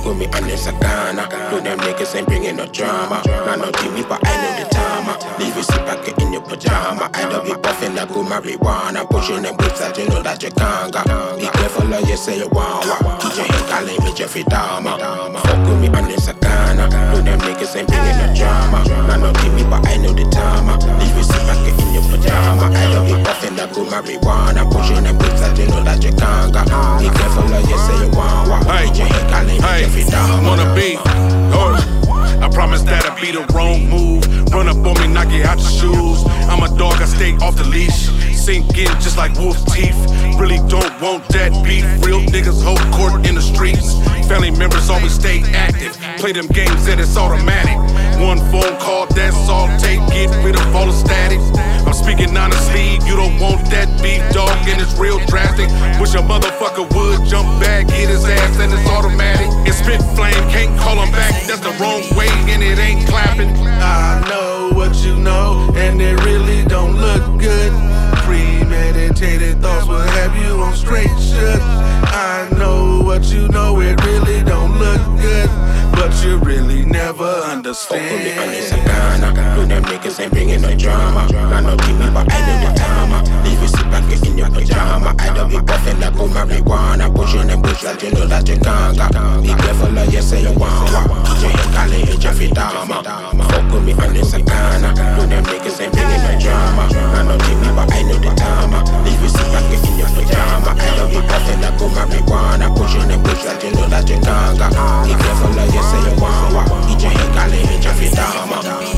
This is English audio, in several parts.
Fuck with me and it's a Ghana. Do them niggas ain't bringing no drama. Nah, no TV, but I know the timer. Leave you sit back in your pajama. I don't be buffing that good marijuana. Pushing them whips that you know that you can't go. Be careful of you say you want what. Keep your head calling me Jeffrey Dahmer. Fuck with me and it's a Ghana. Do them niggas ain't bringing no drama. Nah, no TV, but I know the timer. Leave you sit back in your pajama. I don't be buffing that good marijuana. Pushing them whips that you know that you can't go. Be careful of you say you want what. Keep your head calling me Jeffrey Dahmer. Wanna be, I promise that I'll be the wrong move. Run up on me, knock you out your shoes. I'm a dog, I stay off the leash. Sink in just like wolf teeth. Really don't want that beef. Real niggas hold court in the streets. Family members always stay active. Play them games that it's automatic. One phone call, that's all take. Get rid of all the static. I'm speaking honestly, you don't want that beef, dog, and it's real drastic. Wish a motherfucker would jump back, hit his ass, and it's automatic. It's spit flame, can't call him back. That's the wrong way, and it ain't clapping. I know what you know, and it really don't look good. Premeditated thoughts will have you on straight shit. I know what you know, it really don't look good, but you really never understand. Fuck with me and it's a Ghana. Do them niggas ain't bringing no drama. Nah, no TV, but I know the timer. Leave you sit back in your pajama. I don't be buffing that good marijuana. Pushing them whips that you know that you can't go. Be careful of you say you want what. Keep your head calling me Jeffrey Dahmer. Fuck with me and it's a Ghana. Do them niggas ain't bringing no drama. Nah, no TV, but I know the timer. Leave you sit back in your pajama. I don't be buffing that good marijuana. Pushing them whips that you know that you can't go. Be careful of you say you want what. Keep your head calling me Jeffrey Dahmer.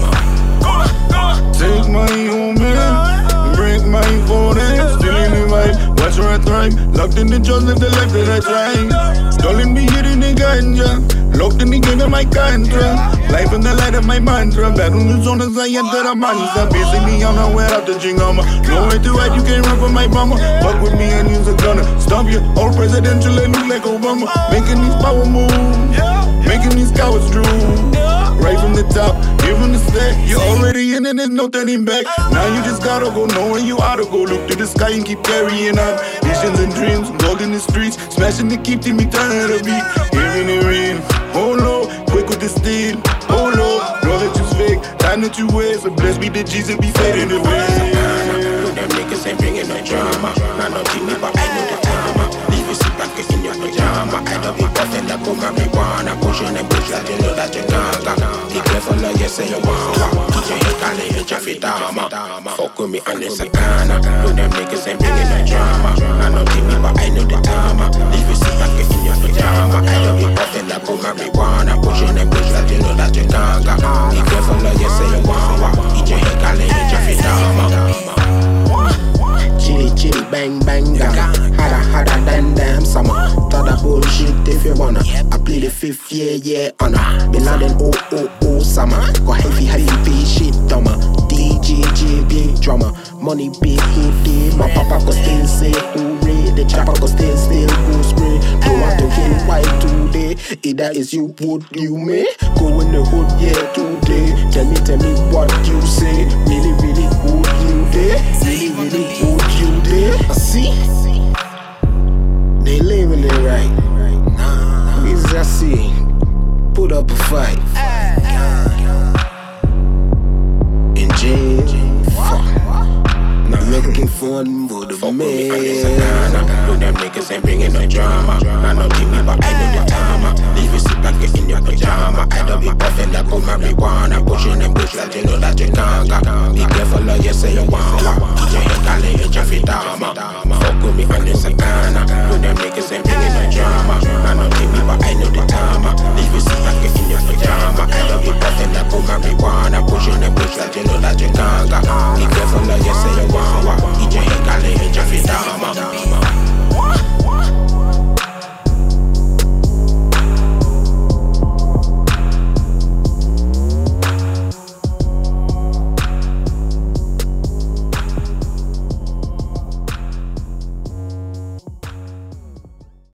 Take my home in, break my phone in, still in the vibe, watch where I thrive. Locked in the jaws, live the life that I try. Stolen me here in the ganja, locked in the game of my contra. Life in the light of my mantra, battle the zone as I enter the monster. Basically I'm nowhere out the jingama. Nowhere to hide, you can't run from my mama. Fuck with me and use a gunner. Stop you, all presidential and look like Obama. Making these power moves, making these cowards drool. Right from the top, here from the step, you're already in and there's no turning back. Now you just gotta go, know where you oughta go. Look to the sky and keep carrying on. Visions and dreams, gold in the streets, smashing the keep till me turn the beat. Hearing the rain, oh no, quick with the steel, oh no, know that you's fake, time that you wear, so bless me the Jesus be fading away. Them niggas ain't bringing no drama. Nah, no TV, but I know the timer. Leave you sit back in your pajama. I don't be buffing that good marijuana. Pushing them whips that you know that you can't go. Be careful of you say you want what. Keep your head calling me Jeffrey Dahmer. Fuck with me and it's a Ghana. Do them niggas ain't bringing no drama. Nah, no TV, but I know the timer. Leave you sit back in your pajama. I don't be buffing that good marijuana. Pushing them whips that you know that you can't go. Be careful of you say you want what. Keep your head calling me Jeffrey Dahmer. Chitty chitty bang bang gang. Harder than damn summer. Talk that bullshit if you wanna. I play the fifth year honor. Bin Laden summer. Go heavy big shit dumber. DJ big drummer. Money big hoodie. My papa go still say hooray. The chopper go still go spray. Don't want to kill white today. Either is you would you may go in the hood today. Tell me what you say. Really would you there? Really would you there? See? They living it right. We just see. Put up a fight. In jail. Fuck. Not making fun with the man. Do them niggas ain't bringing no drama. Nah, no TV, but I know the timer. Leave you sit back in your pajama. I don't be buffing that good marijuana. Pushing them whips that you know that you can't go. Be careful of you say you want what. Keep your head calling me Jeffrey Dahmer. Fuck with me and it's a Ghana. Do them niggas ain't bringing no drama.